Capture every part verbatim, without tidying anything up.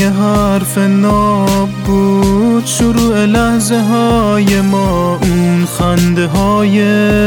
یه حرف ناب بود شروع لحظه های ما، اون خنده های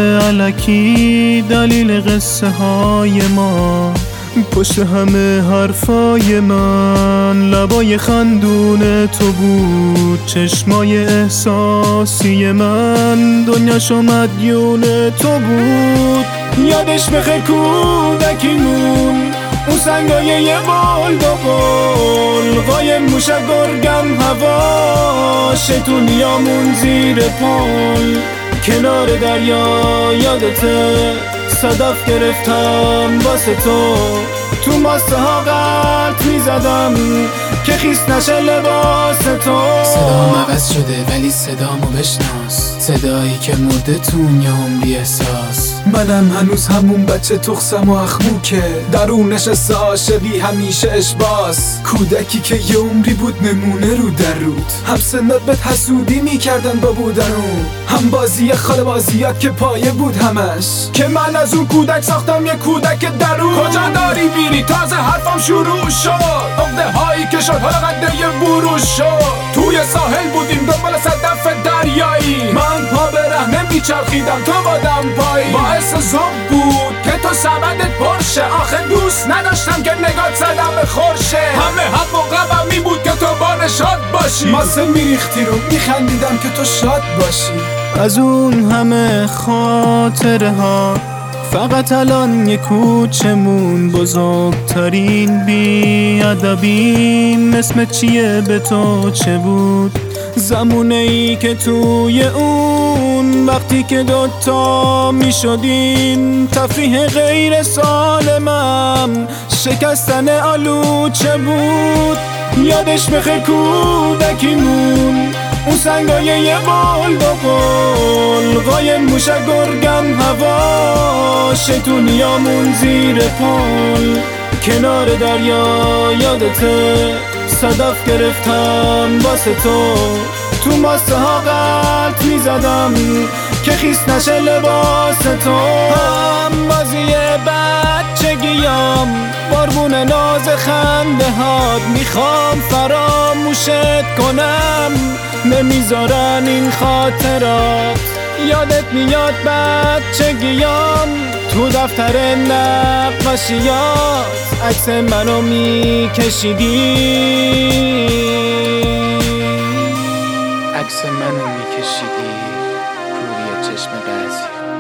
الکی دلیل قصه های ما. پشت همه حرفای من لبای خندون تو بود، چشمای احساسی من دنیاشو مدیون تو بود. یادش بخیر کودکیمون، اون سنگای یه بال دو بال، قایم موشک گرگم هوا، شیطونیامون زیر پل کنار دریا. یادته صدف گرفتم واسه تو، تو ماسه ها غلط میزدم که خیس نشه لباس تو. صدام عوض شده ولی صدامو بشناس، صدایی که مرده تو یه عمری احساس. منم هنوز همون بچه تخسم و اخموکه، درونش حس عاشقی همیشه اشباس. کودکی که یه عمری بود نمونه رو در رود، هم سنات بهت حسودی میکردن با بودن اون، هم بازی خاله بازیات که پایه بود همش، که من از اون کودک ساختم یه کودک درون. کجا داری میری؟ تازه حرفم شروع شد، عقده هایی که شد حالا قده یه بروش شد. توی ساحل بودیم دنبال صدف دریایی، من پا به رهنه میچرخیدم تو بادم پایی. باعث زوب بود که تو سبدت پرشه، آخه دوست نداشتم که نگات زدم به خورشه. همه حق و قبم می بود که تو بار شاد باشی، ماسه میریختی رو میخندیدم که تو شاد باشی. از اون همه خاطره ها فقط الان یه کوچمون، بزرگترین بی‌ادبیم اسمت چیه به تو چه بود؟ زمونه ای که توی اون وقتی که دوتا می شدیم، تفریح غیر سالمم شکستن آلو چه بود؟ یادش بخیر کودکیمون، اون سنگای یه بال دو بال، قایم موشک گرگم هوا، شیطونیامون زیر پل کنار دریا. یادته صدف گرفتم واسه تو، تو ماسه ها غلط میزدم که خیس نشه لباس تو. هم بازی بچگیام باربون ناز خنده هات، میخوام فراموشت کنم نمیذارن این خاطرات. یادت میاد بچگیام تو دفتر نقاشیات عکس منو میکشیدی، عکس منو میکشیدی روی چشم بعضی.